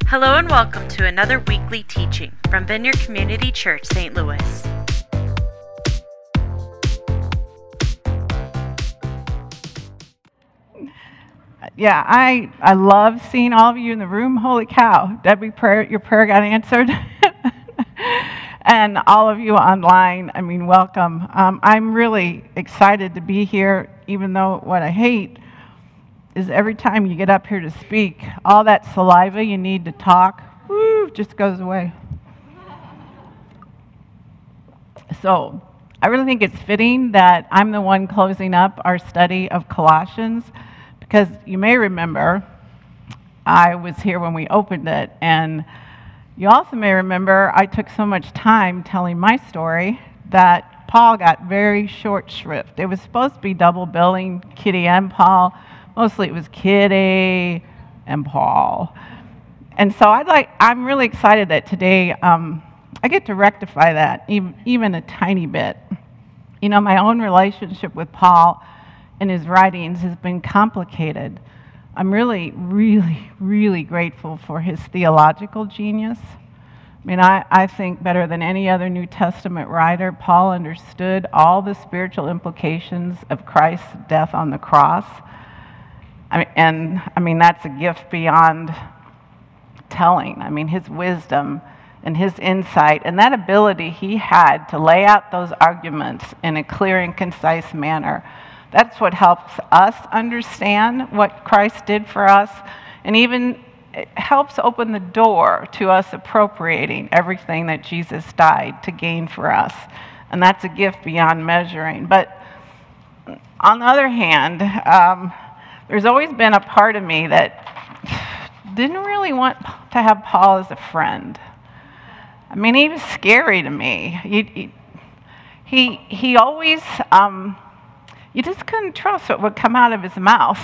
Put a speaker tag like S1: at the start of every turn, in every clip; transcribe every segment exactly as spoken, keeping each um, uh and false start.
S1: Hello and welcome to another weekly teaching from Vineyard Community Church, Saint Louis.
S2: Yeah, I I love seeing all of you in the room. Holy cow, Debbie, prayer, your prayer got answered. And all of you online, I mean, welcome. Um, I'm really excited to be here, even though what I hate is every time you get up here to speak, all that saliva you need to talk, woo, just goes away. So I really think it's fitting that I'm the one closing up our study of Colossians, because you may remember I was here when we opened it, and you also may remember I took so much time telling my story that Paul got very short shrift. It was supposed to be double billing, Kitty and Paul. Mostly it was Kitty and Paul. And so I'd like, I'm really excited that today um, I get to rectify that, even, even a tiny bit. You know, my own relationship with Paul and his writings has been complicated. I'm really, really, really grateful for his theological genius. I mean, I, I think better than any other New Testament writer, Paul understood all the spiritual implications of Christ's death on the cross. I mean, and, I mean, that's a gift beyond telling. I mean, his wisdom and his insight and that ability he had to lay out those arguments in a clear and concise manner. That's what helps us understand what Christ did for us, and even it helps open the door to us appropriating everything that Jesus died to gain for us. And that's a gift beyond measuring. But on the other hand, um, there's always been a part of me that didn't really want to have Paul as a friend. I mean, he was scary to me. He, he, he always... Um, You just couldn't trust what would come out of his mouth.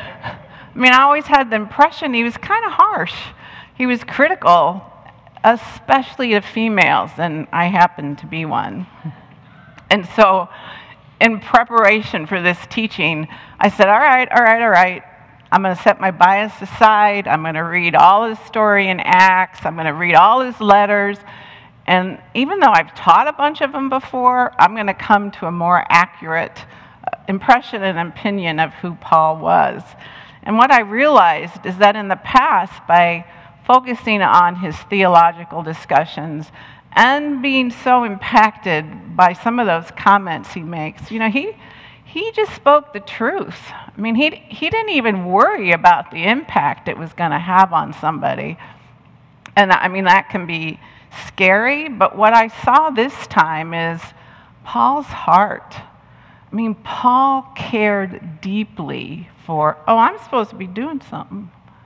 S2: I mean, I always had the impression he was kind of harsh. He was critical, especially of females, and I happen to be one. And so, in preparation for this teaching, I said, all right, all right, all right. I'm going to set my bias aside. I'm going to read all his story in Acts. I'm going to read all his letters. And even though I've taught a bunch of them before, I'm going to come to a more accurate impression and opinion of who Paul was. And what I realized is that in the past, by focusing on his theological discussions and being so impacted by some of those comments he makes, you know, he he just spoke the truth. I mean, he he didn't even worry about the impact it was going to have on somebody. And I mean, that can be scary, but what I saw this time is Paul's heart. I mean, Paul cared deeply for, oh, I'm supposed to be doing something.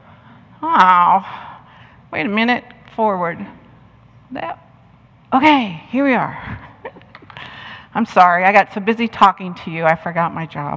S2: Oh, wait a minute, forward. That, okay, here we are. I'm sorry, I got so busy talking to you, I forgot my job.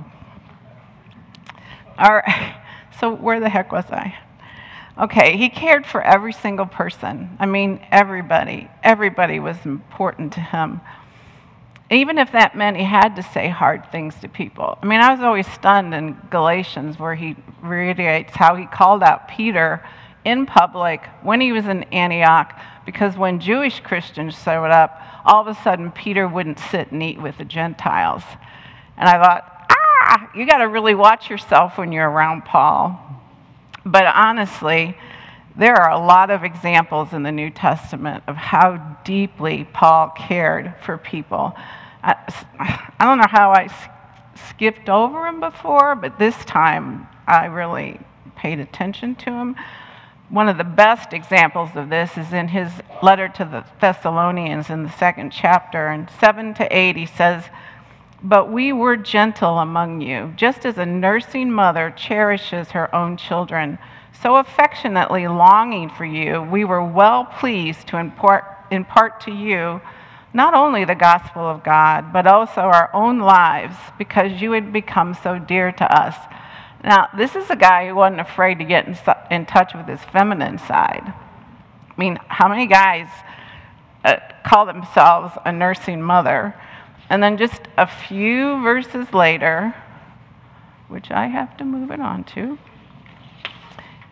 S2: All right, so where the heck was I? Okay, he cared for every single person. I mean, everybody, everybody was important to him. Even if that meant he had to say hard things to people. I mean, I was always stunned in Galatians where he reiterates how he called out Peter in public when he was in Antioch, because when Jewish Christians showed up, all of a sudden Peter wouldn't sit and eat with the Gentiles. And I thought, ah, you got to really watch yourself when you're around Paul. But honestly, there are a lot of examples in the New Testament of how deeply Paul cared for people. I, I don't know how I skipped over him before, but this time I really paid attention to him. One of the best examples of this is in his letter to the Thessalonians in the second chapter. In seven to eight, he says, "But we were gentle among you, just as a nursing mother cherishes her own children. So affectionately longing for you, we were well pleased to impart, impart to you not only the gospel of God, but also our own lives, because you had become so dear to us." Now, this is a guy who wasn't afraid to get in, in touch with his feminine side. I mean, how many guys uh, call themselves a nursing mother? And then just a few verses later, which I have to move it on to,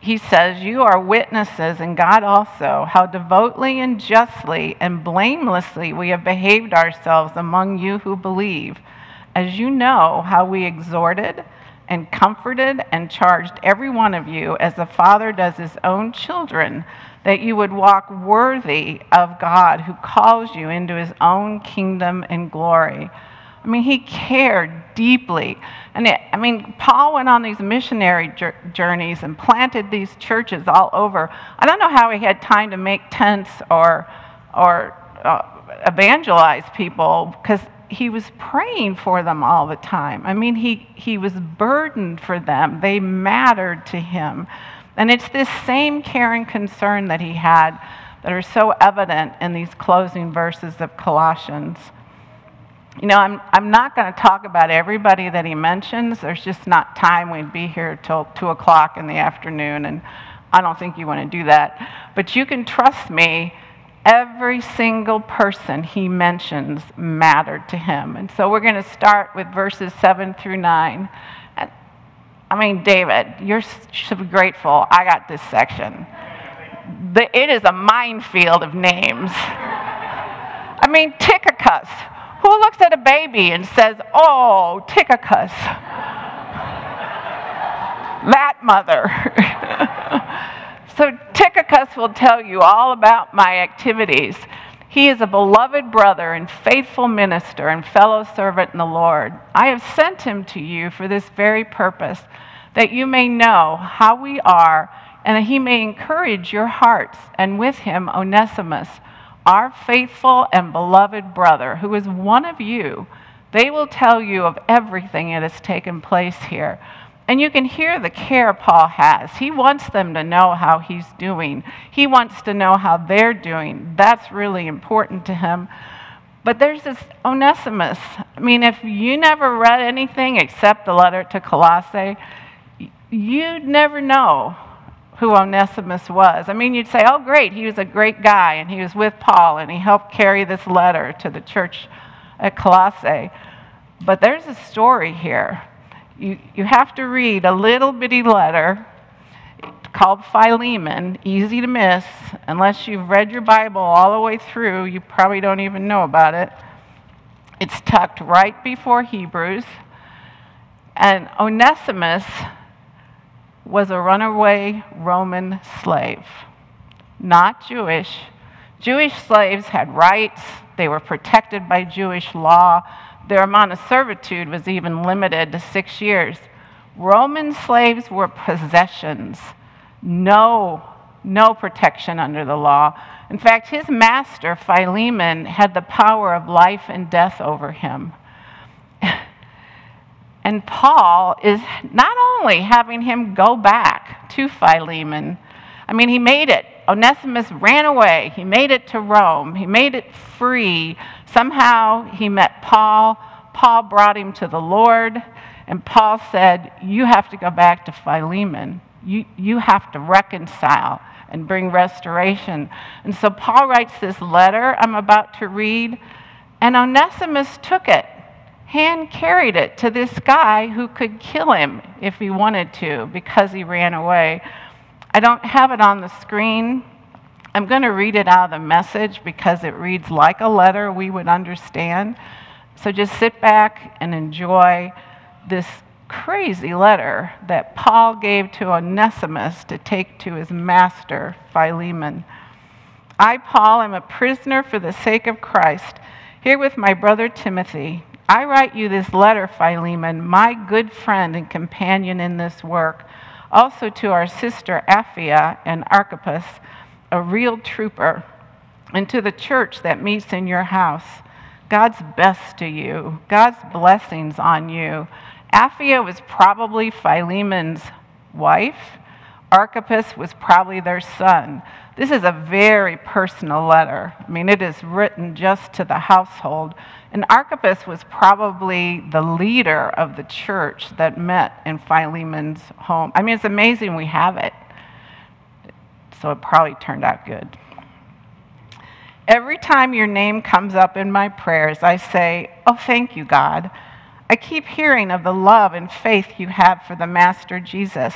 S2: he says, "You are witnesses, and God also, how devotedly and justly and blamelessly we have behaved ourselves among you who believe, as you know how we exhorted and comforted and charged every one of you, as the Father does his own children, that you would walk worthy of God who calls you into his own kingdom and glory." I mean, he cared deeply. And it, I mean, Paul went on these missionary journeys and planted these churches all over. I don't know how he had time to make tents or, or uh, evangelize people, because he was praying for them all the time. I mean, he, he was burdened for them. They mattered to him. And it's this same care and concern that he had that are so evident in these closing verses of Colossians. You know, I'm, I'm not going to talk about everybody that he mentions. There's just not time. We'd be here till two o'clock in the afternoon, and I don't think you want to do that. But you can trust me, every single person he mentions mattered to him. And so we're going to start with verses seven through nine. And, I mean, David, you should be grateful I got this section. The, it is a minefield of names. I mean, Tychicus. Who looks at a baby and says, "Oh, Tychicus, that mother"? So Tychicus will tell you all about my activities. He is a beloved brother and faithful minister and fellow servant in the Lord. I have sent him to you for this very purpose, that you may know how we are, and that he may encourage your hearts, and with him Onesimus, our faithful and beloved brother, who is one of you. They will tell you of everything that has taken place here. And you can hear the care Paul has. He wants them to know how he's doing. He wants to know how they're doing. That's really important to him. But there's this Onesimus. I mean, if you never read anything except the letter to Colossae, you'd never know who Onesimus was. I mean, you'd say, "Oh, great, he was a great guy, and he was with Paul, and he helped carry this letter to the church at Colossae." But there's a story here. You, you have to read a little bitty letter called Philemon, easy to miss. Unless you've read your Bible all the way through, you probably don't even know about it. It's tucked right before Hebrews. And Onesimus was a runaway Roman slave, not Jewish. Jewish slaves had rights. They were protected by Jewish law. Their amount of servitude was even limited to six years. Roman slaves were possessions. No, no protection under the law. In fact, his master, Philemon, had the power of life and death over him. And Paul is not only having him go back to Philemon, I mean, he made it. Onesimus ran away. He made it to Rome. He made it free. Somehow he met Paul. Paul brought him to the Lord. And Paul said, "You have to go back to Philemon. You, you have to reconcile and bring restoration." And so Paul writes this letter I'm about to read. And Onesimus took it. Hand carried it to this guy who could kill him if he wanted to because he ran away. I don't have it on the screen. I'm going to read it out of the Message because it reads like a letter we would understand. So just sit back and enjoy this crazy letter that Paul gave to Onesimus to take to his master, Philemon. "I, Paul, am a prisoner for the sake of Christ, here with my brother Timothy. I write you this letter, Philemon, my good friend and companion in this work, also to our sister Apphia and Archippus, a real trooper, and to the church that meets in your house. God's best to you, God's blessings on you." Apphia was probably Philemon's wife. Archippus was probably their son. This is a very personal letter. I mean, it is written just to the household. And Archippus was probably the leader of the church that met in Philemon's home. I mean, it's amazing we have it. So it probably turned out good. "Every time your name comes up in my prayers, I say, 'Oh, thank you, God.' I keep hearing of the love and faith you have for the Master Jesus.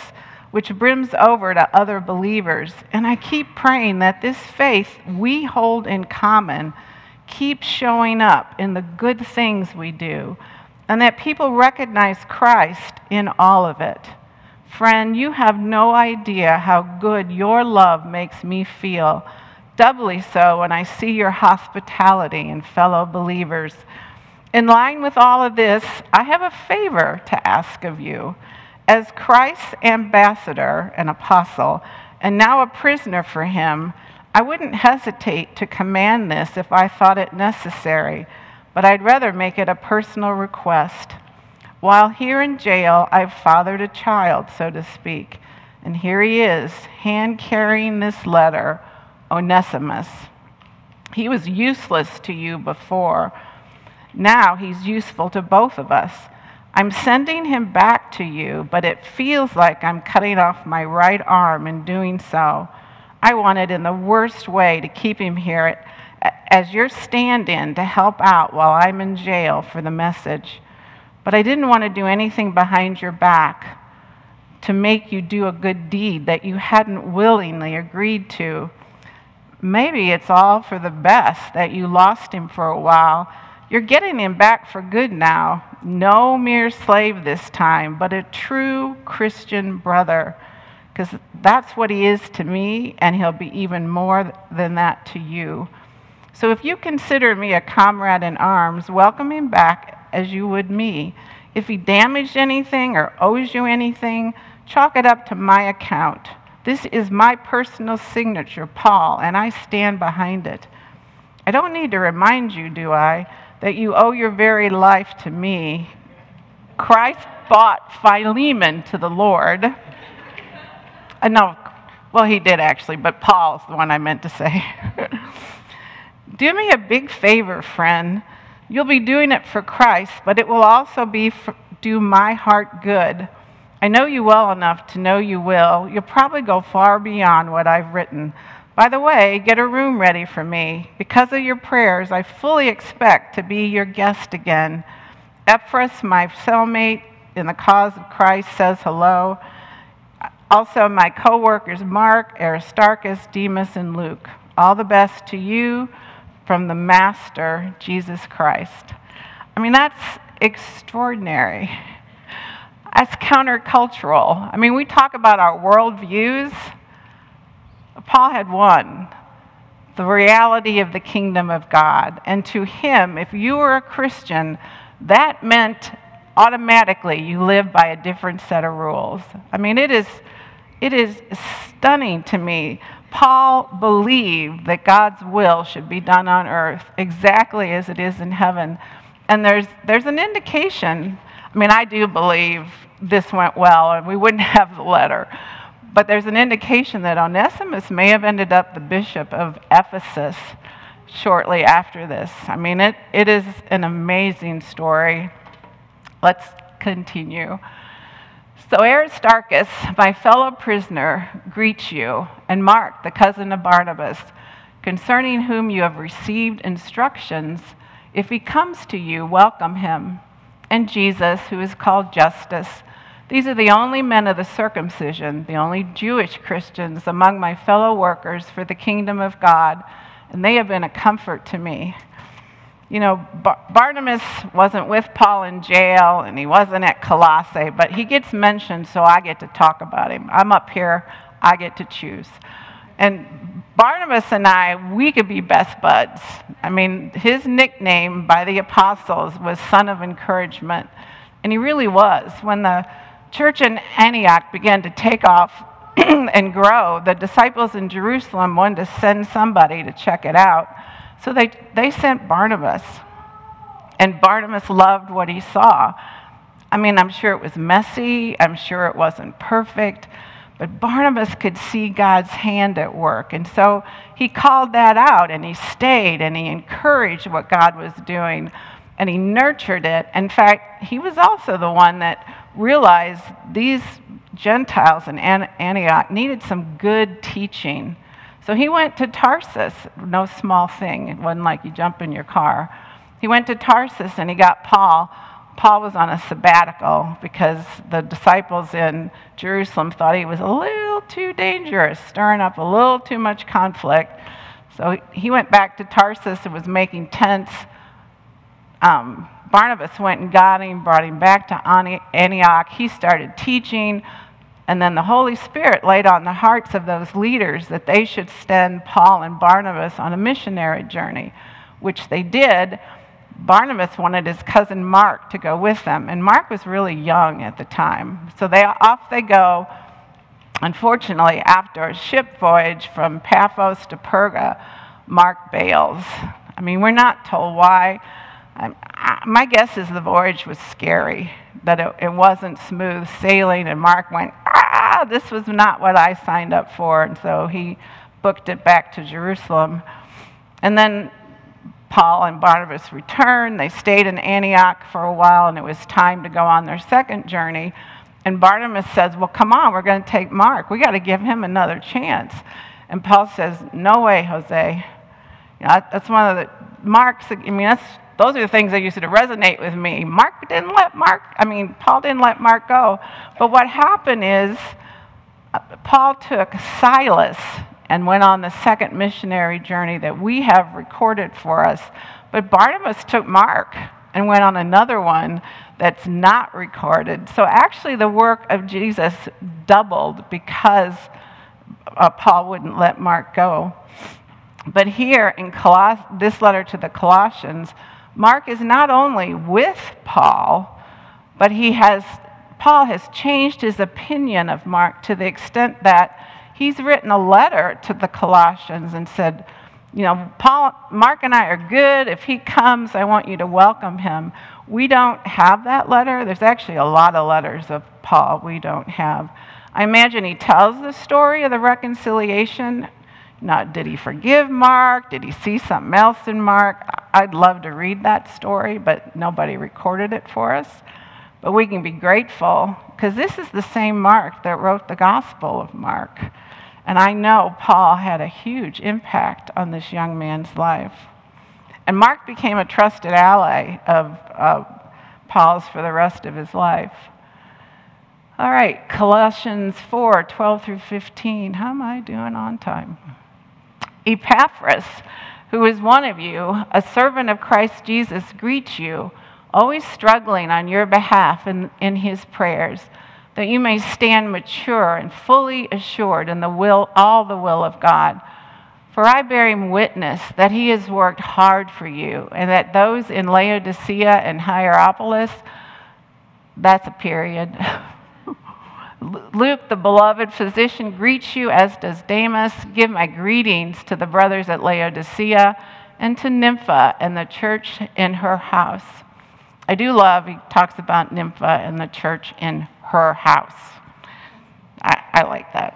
S2: which brims over to other believers. And I keep praying that this faith we hold in common keeps showing up in the good things we do, and that people recognize Christ in all of it. Friend, you have no idea how good your love makes me feel, doubly so when I see your hospitality in fellow believers. In line with all of this, I have a favor to ask of you. As Christ's ambassador and apostle, and now a prisoner for him, I wouldn't hesitate to command this if I thought it necessary, but I'd rather make it a personal request. While here in jail, I've fathered a child, so to speak, and here he is, hand-carrying this letter, Onesimus. He was useless to you before. Now he's useful to both of us. I'm sending him back to you, but it feels like I'm cutting off my right arm in doing so. I wanted in the worst way to keep him here as your stand-in to help out while I'm in jail for the message. But I didn't want to do anything behind your back to make you do a good deed that you hadn't willingly agreed to. Maybe it's all for the best that you lost him for a while. You're getting him back for good now. No mere slave this time, but a true Christian brother, because that's what he is to me, and he'll be even more than that to you. So if you consider me a comrade in arms, welcome him back as you would me. If he damaged anything or owes you anything, chalk it up to my account. This is my personal signature, Paul, and I stand behind it. I don't need to remind you, do I, that you owe your very life to me. Christ bought Philemon to the Lord. Uh, no, well, he did actually, but Paul's the one I meant to say. Do me a big favor, friend. You'll be doing it for Christ, but it will also be for, do my heart good. I know you well enough to know you will. You'll probably go far beyond what I've written. By the way, get a room ready for me. Because of your prayers, I fully expect to be your guest again. Ephras, my cellmate in the cause of Christ, says hello. Also, my co-workers Mark, Aristarchus, Demas, and Luke. All the best to you from the Master, Jesus Christ. I mean, that's extraordinary. That's countercultural. I mean, we talk about our worldviews. Paul had one, the reality of the kingdom of God. And to him, if you were a Christian, that meant automatically you live by a different set of rules. I mean, it is, it is stunning to me. Paul believed that God's will should be done on earth exactly as it is in heaven. And there's, there's an indication, I mean, I do believe this went well and we wouldn't have the letter. But there's an indication that Onesimus may have ended up the bishop of Ephesus shortly after this. I mean, it, it is an amazing story. Let's continue. So Aristarchus, my fellow prisoner, greets you, and Mark, the cousin of Barnabas, concerning whom you have received instructions. If he comes to you, welcome him. And Jesus, who is called Justus. These are the only men of the circumcision, the only Jewish Christians among my fellow workers for the kingdom of God, and they have been a comfort to me. You know, Bar- Barnabas wasn't with Paul in jail, and he wasn't at Colossae, but he gets mentioned, so I get to talk about him. I'm up here, I get to choose. And Barnabas and I, we could be best buds. I mean, his nickname by the apostles was Son of Encouragement, and he really was. When the church in Antioch began to take off and grow, the disciples in Jerusalem wanted to send somebody to check it out. So they, they sent Barnabas. And Barnabas loved what he saw. I mean, I'm sure it was messy. I'm sure it wasn't perfect. But Barnabas could see God's hand at work. And so he called that out, and he stayed, and he encouraged what God was doing, and he nurtured it. In fact, he was also the one that realized these Gentiles in Antioch needed some good teaching. So he went to Tarsus, no small thing. It wasn't like you jump in your car. He went to Tarsus and he got Paul. Paul was on a sabbatical because the disciples in Jerusalem thought he was a little too dangerous, stirring up a little too much conflict. So he went back to Tarsus and was making tents. Um, Barnabas went and got him, brought him back to Antioch. He started teaching, and then the Holy Spirit laid on the hearts of those leaders that they should send Paul and Barnabas on a missionary journey, which they did. Barnabas wanted his cousin Mark to go with them, and Mark was really young at the time. So they off they go. Unfortunately, after a ship voyage from Paphos to Perga, Mark bails. I mean, we're not told why. I, I, my guess is the voyage was scary, that it, it wasn't smooth sailing, and Mark went, ah, this was not what I signed up for, and so he booked it back to Jerusalem. And then Paul and Barnabas returned. They stayed in Antioch for a while, and it was time to go on their second journey. And Barnabas says, well, come on, we're going to take Mark. We got to give him another chance. And Paul says, no way, Jose. You know, that's one of the, Mark's, I mean, that's, those are the things that used to resonate with me. Mark didn't let Mark, I mean, Paul didn't let Mark go. But what happened is, Paul took Silas and went on the second missionary journey that we have recorded for us. But Barnabas took Mark and went on another one that's not recorded. So actually the work of Jesus doubled because uh, Paul wouldn't let Mark go. But here in Coloss- this letter to the Colossians, Mark is not only with Paul, but he has, Paul has changed his opinion of Mark to the extent that he's written a letter to the Colossians and said, you know, Paul, Mark and I are good. If he comes, I want you to welcome him. We don't have that letter. There's actually a lot of letters of Paul we don't have. I imagine he tells the story of the reconciliation. Now, did he forgive Mark? Did he see something else in Mark? I'd love to read that story, but nobody recorded it for us. But we can be grateful because this is the same Mark that wrote the Gospel of Mark. And I know Paul had a huge impact on this young man's life. And Mark became a trusted ally of uh, Paul's for the rest of his life. All right, Colossians four, twelve through fifteen. How am I doing on time? Epaphras, who is one of you, a servant of Christ Jesus, greets you, always struggling on your behalf in, in his prayers, that you may stand mature and fully assured in the will, all the will of God. For I bear him witness that he has worked hard for you, and that those in Laodicea and Hierapolis, that's a period. Luke, the beloved physician, greets you, as does Demas. Give my greetings to the brothers at Laodicea and to Nympha and the church in her house. I do love, he talks about Nympha and the church in her house. I, I like that.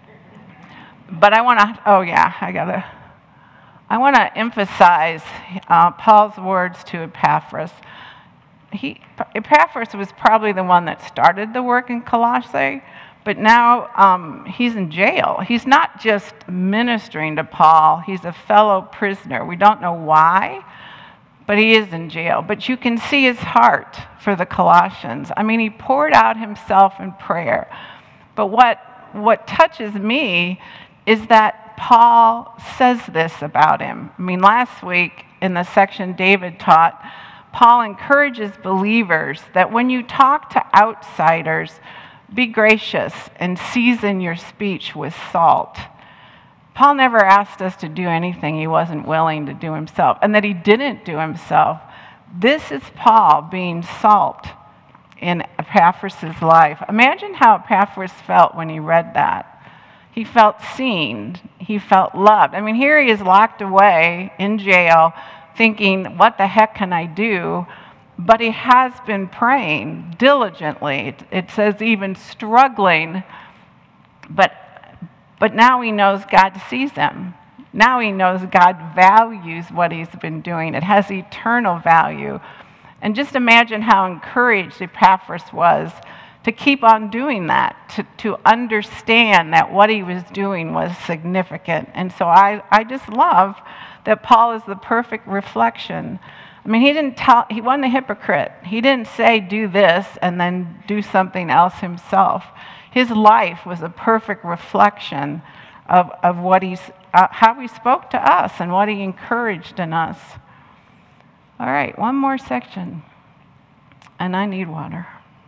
S2: But I want to, oh yeah, I got to, I want to emphasize uh, Paul's words to Epaphras. He, Epaphras was probably the one that started the work in Colossae, but now um, he's in jail. He's not just ministering to Paul, he's a fellow prisoner. We don't know why, but he is in jail. But you can see his heart for the Colossians. I mean, he poured out himself in prayer. But what, what touches me is that Paul says this about him. I mean, last week in the section David taught, Paul encourages believers that when you talk to outsiders, be gracious and season your speech with salt. Paul never asked us to do anything he wasn't willing to do himself, and that he didn't do himself. This is Paul being salt in Epaphras' life. Imagine how Epaphras felt when he read that. He felt seen. He felt loved. I mean, here he is locked away in jail, thinking, what the heck can I do? But he has been praying diligently. It, it says even struggling. But, but now he knows God sees him. Now he knows God values what he's been doing. It has eternal value. And just imagine how encouraged Epaphras was to keep on doing that, to, to understand that what he was doing was significant. And so I, I just love that Paul is the perfect reflection I mean, he didn't tell, he wasn't a hypocrite. He didn't say, do this, and then do something else himself. His life was a perfect reflection of, of what he's, uh, how he spoke to us and what he encouraged in us. All right, one more section. And I need water.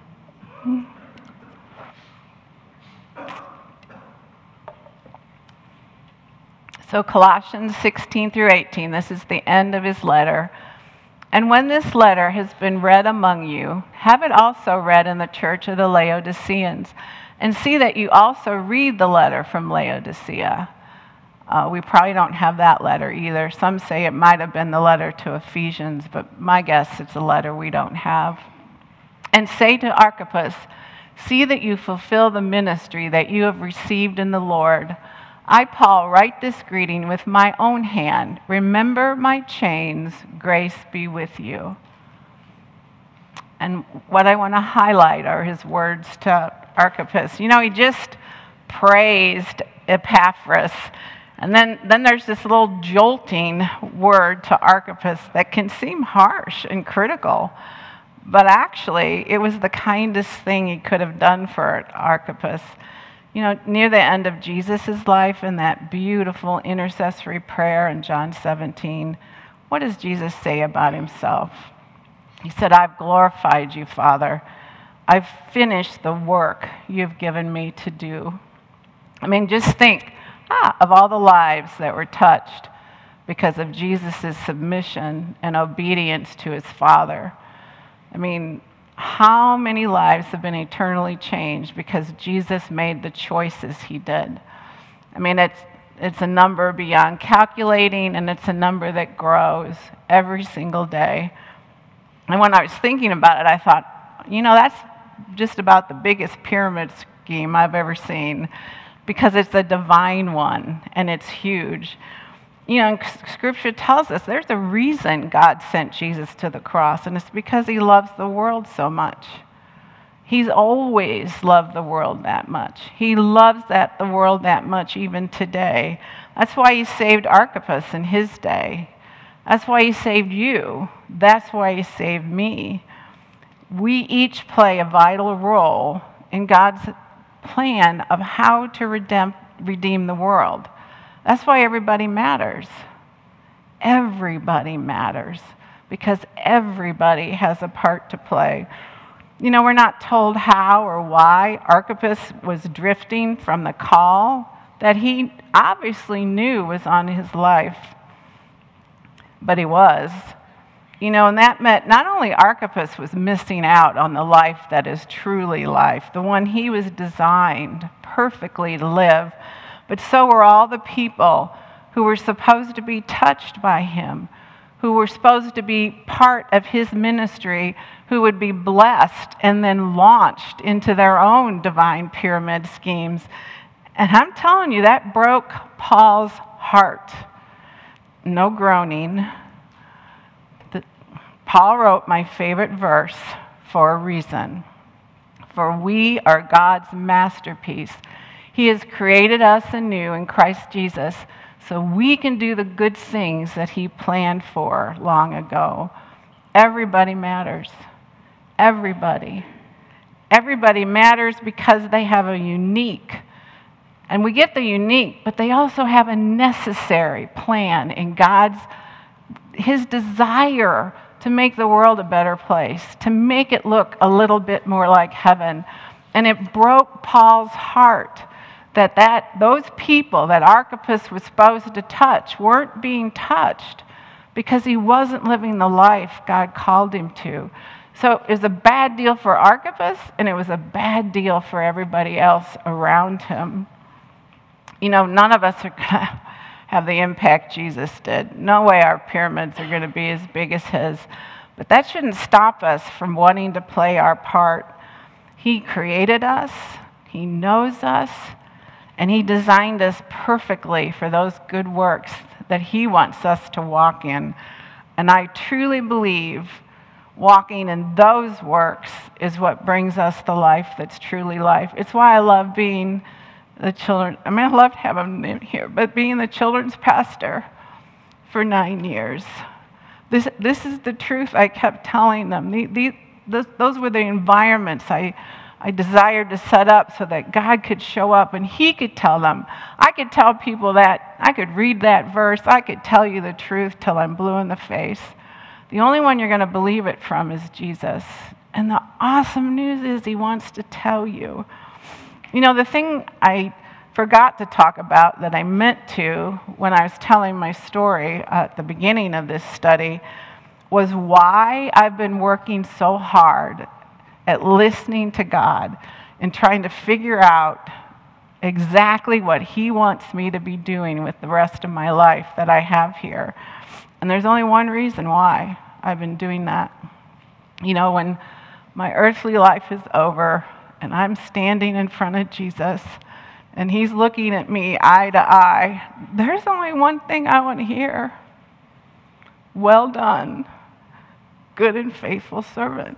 S2: So Colossians sixteen through eighteen, this is the end of his letter. And when this letter has been read among you, have it also read in the church of the Laodiceans, and see that you also read the letter from Laodicea. Uh, we probably don't have that letter either. Some say it might have been the letter to Ephesians, but my guess it's a letter we don't have. And say to Archippus, see that you fulfill the ministry that you have received in the Lord. I, Paul, write this greeting with my own hand. Remember my chains. Grace be with you. And what I want to highlight are his words to Archippus. You know, he just praised Epaphras. And then, then there's this little jolting word to Archippus that can seem harsh and critical. But actually, it was the kindest thing he could have done for Archippus. You know, near the end of Jesus' life, in that beautiful intercessory prayer in John seventeen, what does Jesus say about himself? He said, I've glorified you, Father. I've finished the work you've given me to do. I mean, just think ah, of all the lives that were touched because of Jesus' submission and obedience to his Father. I mean, how many lives have been eternally changed because Jesus made the choices he did? I mean, it's it's a number beyond calculating, and it's a number that grows every single day. And when I was thinking about it, I thought, you know, that's just about the biggest pyramid scheme I've ever seen, because it's a divine one, and it's huge. You know, Scripture tells us there's a reason God sent Jesus to the cross, and it's because he loves the world so much. He's always loved the world that much. He loves that the world that much even today. That's why he saved Archippus in his day. That's why he saved you. That's why he saved me. We each play a vital role in God's plan of how to redeem, redeem the world. That's why everybody matters. Everybody matters, because everybody has a part to play. You know, we're not told how or why Archippus was drifting from the call that he obviously knew was on his life, but he was. You know, and that meant not only Archippus was missing out on the life that is truly life, the one he was designed perfectly to live, but so were all the people who were supposed to be touched by him, who were supposed to be part of his ministry, who would be blessed and then launched into their own divine pyramid schemes. And I'm telling you, that broke Paul's heart. No groaning. The, Paul wrote my favorite verse for a reason. For we are God's masterpiece. He has created us anew in Christ Jesus so we can do the good things that he planned for long ago. Everybody matters. Everybody. Everybody matters because they have a unique, and we get the unique, but they also have a necessary plan in God's, his desire to make the world a better place, to make it look a little bit more like heaven. And it broke Paul's heart that, that those people that Archippus was supposed to touch weren't being touched because he wasn't living the life God called him to. So it was a bad deal for Archippus, and it was a bad deal for everybody else around him. You know, none of us are going to have the impact Jesus did. No way our pyramids are going to be as big as his. But that shouldn't stop us from wanting to play our part. He created us. He knows us. And he designed us perfectly for those good works that he wants us to walk in. And I truly believe walking in those works is what brings us the life that's truly life. It's why I love being the children, I mean, I love having them here, but being the children's pastor for nine years. This, this is the truth I kept telling them. The, the, those, those were the environments I, I desired to set up so that God could show up and he could tell them. I could tell people that, I could read that verse, I could tell you the truth till I'm blue in the face. The only one you're going to believe it from is Jesus. And the awesome news is he wants to tell you. You know, the thing I forgot to talk about that I meant to when I was telling my story at the beginning of this study was why I've been working so hard at listening to God and trying to figure out exactly what he wants me to be doing with the rest of my life that I have here. And there's only one reason why I've been doing that. You know, when my earthly life is over and I'm standing in front of Jesus and he's looking at me eye to eye, there's only one thing I want to hear. Well done, good and faithful servant.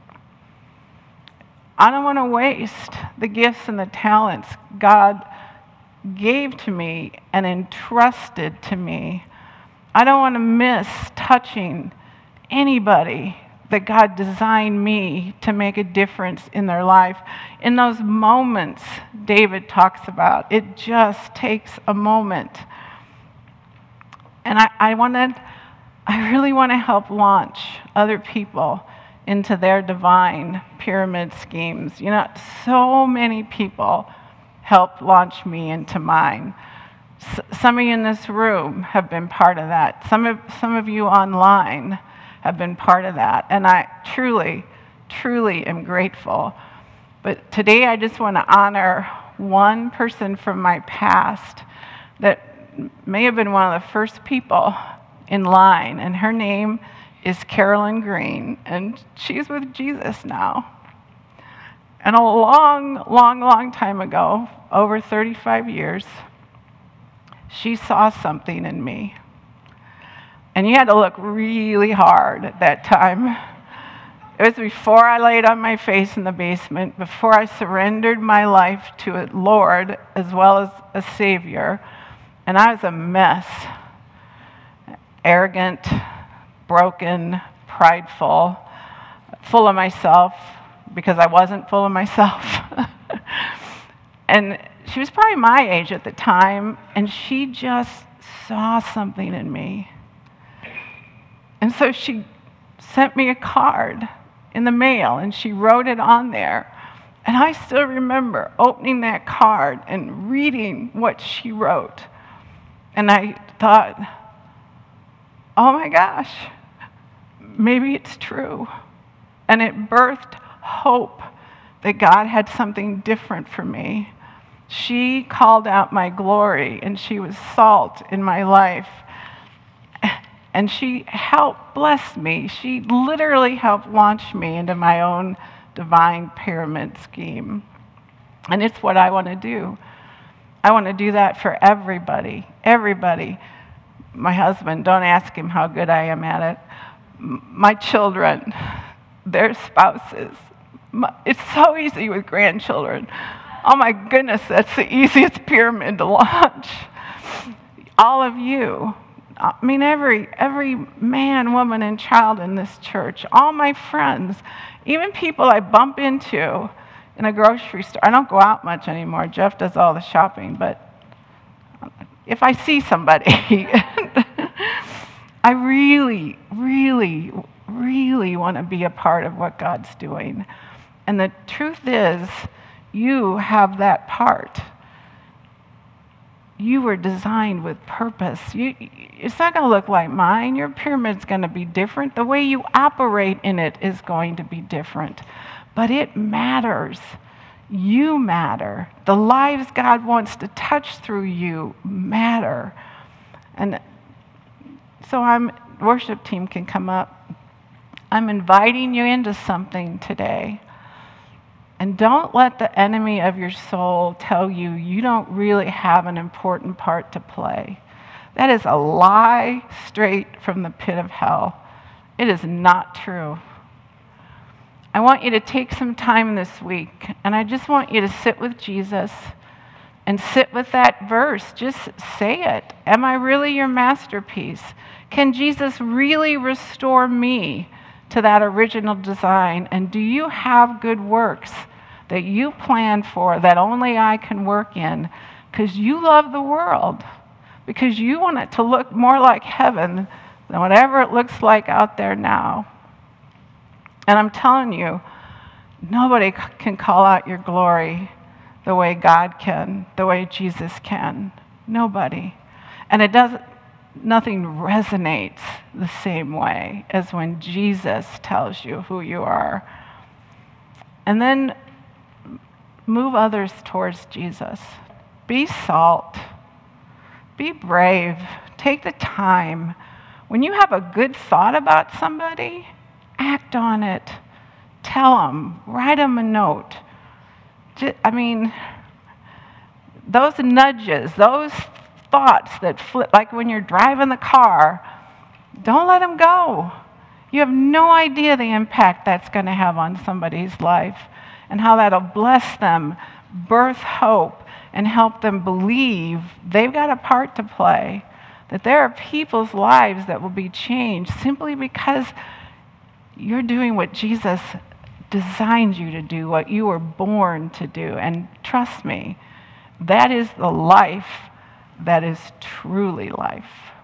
S2: I don't want to waste the gifts and the talents God gave to me and entrusted to me. I don't want to miss touching anybody that God designed me to make a difference in their life. In those moments David talks about, it just takes a moment. And I, I wanted, I really want to help launch other people into their divine pyramid schemes. You know, so many people helped launch me into mine. S- some of you in this room have been part of that. Some of, some of you online have been part of that. And I truly, truly am grateful. But today I just want to honor one person from my past that may have been one of the first people in line. And her name is Carolyn Green, and she's with Jesus now. And a long, long, long time ago, over thirty-five years, she saw something in me. And you had to look really hard at that time. It was before I laid on my face in the basement, before I surrendered my life to a Lord as well as a Savior. And I was a mess. Arrogant, broken, prideful, full of myself because I wasn't full of myself. And she was probably my age at the time, and she just saw something in me. And so she sent me a card in the mail, and she wrote it on there. And I still remember opening that card and reading what she wrote. And I thought, oh my gosh, maybe it's true. And it birthed hope that God had something different for me. She called out my glory, and she was salt in my life. And she helped bless me. She literally helped launch me into my own divine pyramid scheme. And it's what I want to do. I want to do that for everybody, everybody. My husband, don't ask him how good I am at it. My children, their spouses. My, it's so easy with grandchildren. Oh my goodness, that's the easiest pyramid to launch. All of you. I mean, every every man, woman, and child in this church, all my friends, even people I bump into in a grocery store. I don't go out much anymore. Jeff does all the shopping, but if I see somebody, I really, really, really want to be a part of what God's doing. And the truth is, you have that part. You were designed with purpose. You, it's not going to look like mine. Your pyramid's going to be different. The way you operate in it is going to be different. But it matters. You matter. The lives God wants to touch through you matter. And so I'm, worship team can come up. I'm inviting you into something today. And don't let the enemy of your soul tell you you don't really have an important part to play. That is a lie straight from the pit of hell. It is not true. I want you to take some time this week, and I just want you to sit with Jesus and sit with that verse. Just say it. Am I really your masterpiece? Can Jesus really restore me to that original design? And do you have good works that you planned for that only I can work in? Because you love the world, because you want it to look more like heaven than whatever it looks like out there now. And I'm telling you, nobody can call out your glory the way God can, the way Jesus can. Nobody. And it doesn't, nothing resonates the same way as when Jesus tells you who you are. And then move others towards Jesus. Be salt. Be brave. Take the time. When you have a good thought about somebody, act on it. Tell them. Write them a note. Just, I mean, those nudges, those thoughts that flip, like when you're driving the car, don't let them go. You have no idea the impact that's going to have on somebody's life and how that'll bless them, birth hope, and help them believe they've got a part to play, that there are people's lives that will be changed simply because you're doing what Jesus designed you to do, what you were born to do. And trust me, that is the life that is truly life.